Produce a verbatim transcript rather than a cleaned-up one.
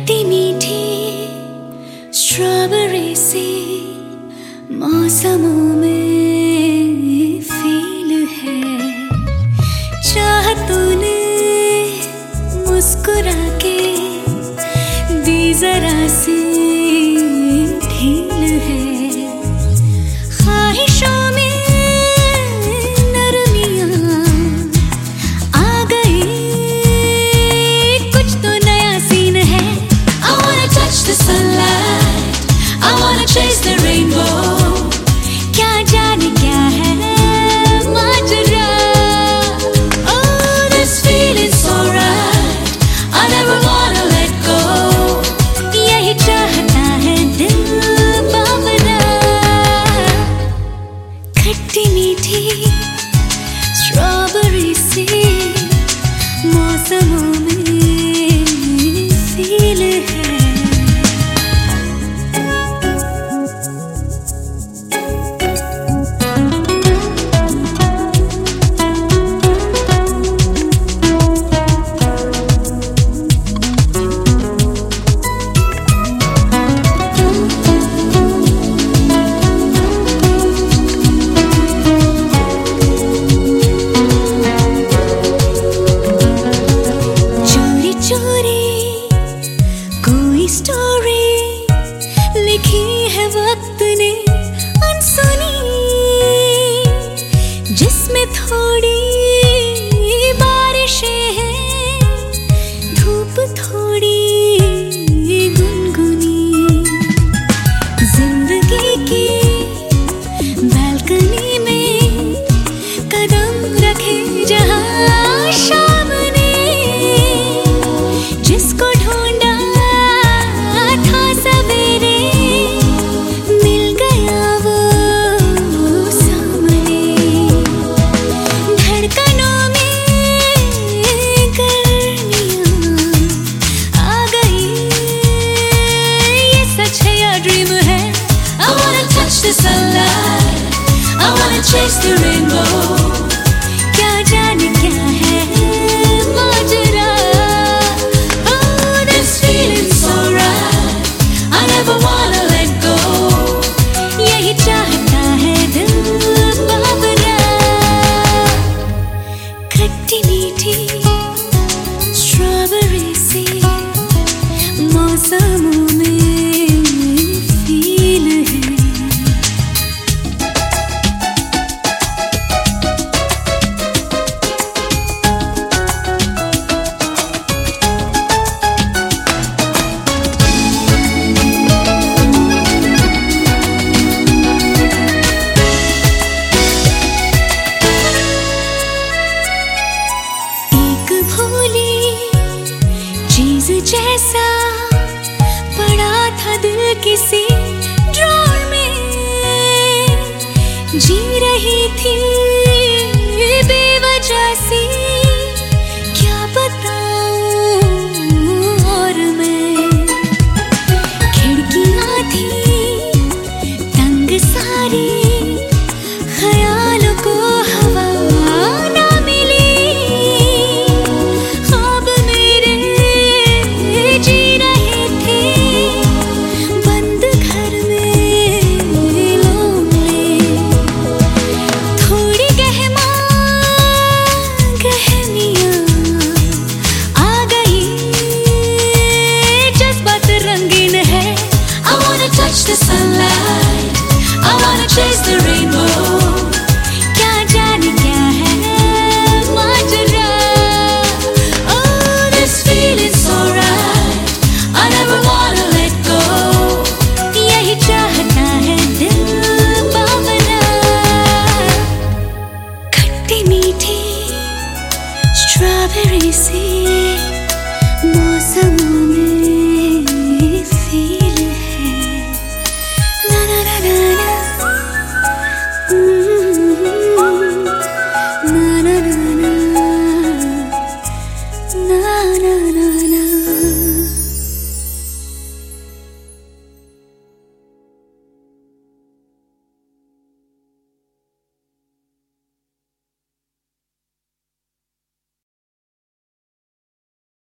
खट्टी मीठी स्ट्रॉबेरी सी मौसमों में फील है। चाह तूने मुस्कुरा के दी जरा सी ढील है। ख्वाहिशों में नरमियां आ गई, कुछ तो नया सीन है। I wanna touch the sunlight, I wanna chase the rainbow। क्या जाने क्या है माजरा। Oh, this feeling so right, I never wanna let go। यही चाहता है दिल बावरा। खट्टी मीठी स्ट्रॉबेरी सी मौसमों में फील है। स्टोरी लिखी है वक्त ने अनसुनी, जिसमें थोड़ी बारिशें हैं, धूप थोड़ी गुनगुनी। जिंदगी की बालकनी में कदम रखे जहां शाम ने, जिसको ढूंढा the sunlight, I wanna chase the rainbow। क्या जाने क्या है माजरा। Oh, this feeling so right, I never wanna let go। यही चाहता है दिल बावरा। खट्टी मीठी स्ट्रॉबेरी सी मौसमों में फील है। चीज जैसा पड़ा था दिल किसी ड्रॉर में, जी रही थी बेवजह सी, क्या बताऊं और मैं। खिड़कियां थी तंग सारी, ख्यालों को हवा ना मिली। जी रहे थे बंद घर में लोमड़े, थोड़ी गहमा गहमियां आ गई, जज्बात रंगीन है। I wanna touch the sunlight, I wanna chase the rain।